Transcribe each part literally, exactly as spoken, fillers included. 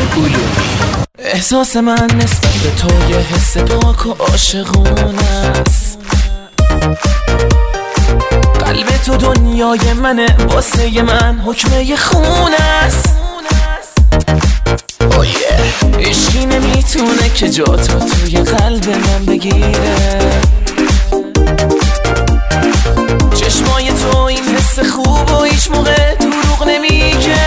احساس من نسبت به تو یه حس پاک و عاشقونه است. قلب تو دنیای منه، واسه من حکمه خونه است. oh yeah. عشقی نمیتونه که جا تو توی قلب من بگیره. چشمای تو این حس خوب و هیچ موقع دروغ نمیگه.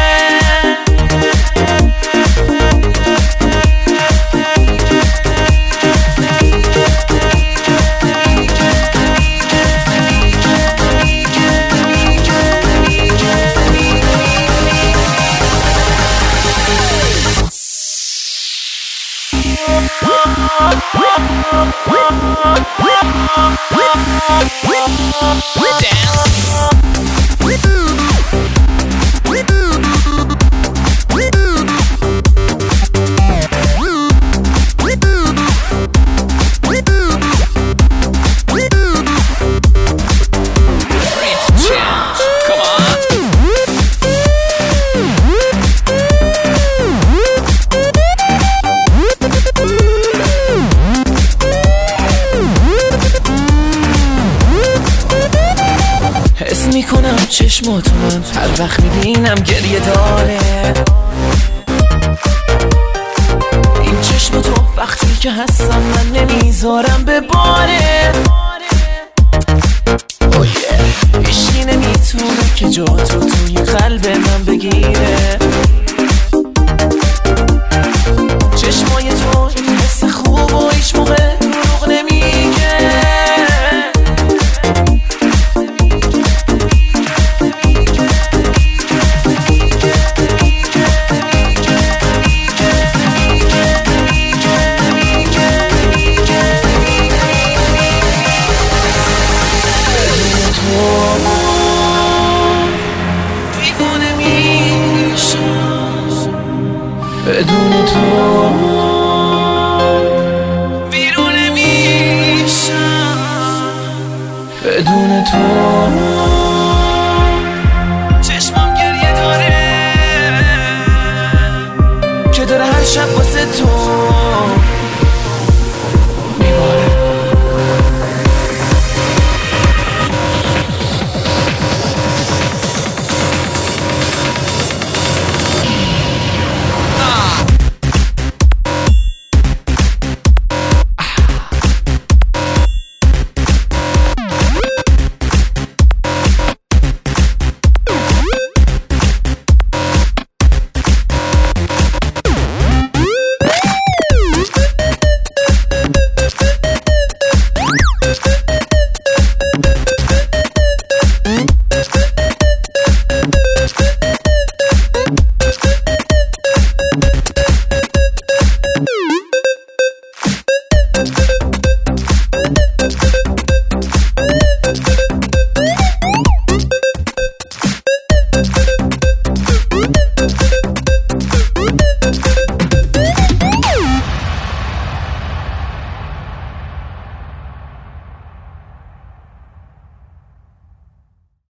حس میکنم چشماتو من هر وقت میبینم گریه داره. این چشم تو وقتی که هستم من نمیذارم بباره. oh yeah. عشقی نمیتونه که جا تو توی قلب من بگیره. چشمای تو این حس خوب و هیچ موقع دروغ نمیگه. بدون تو بیرون نمیشم. بدون تو چشمم گریه داره که داره هر شب واسه تو.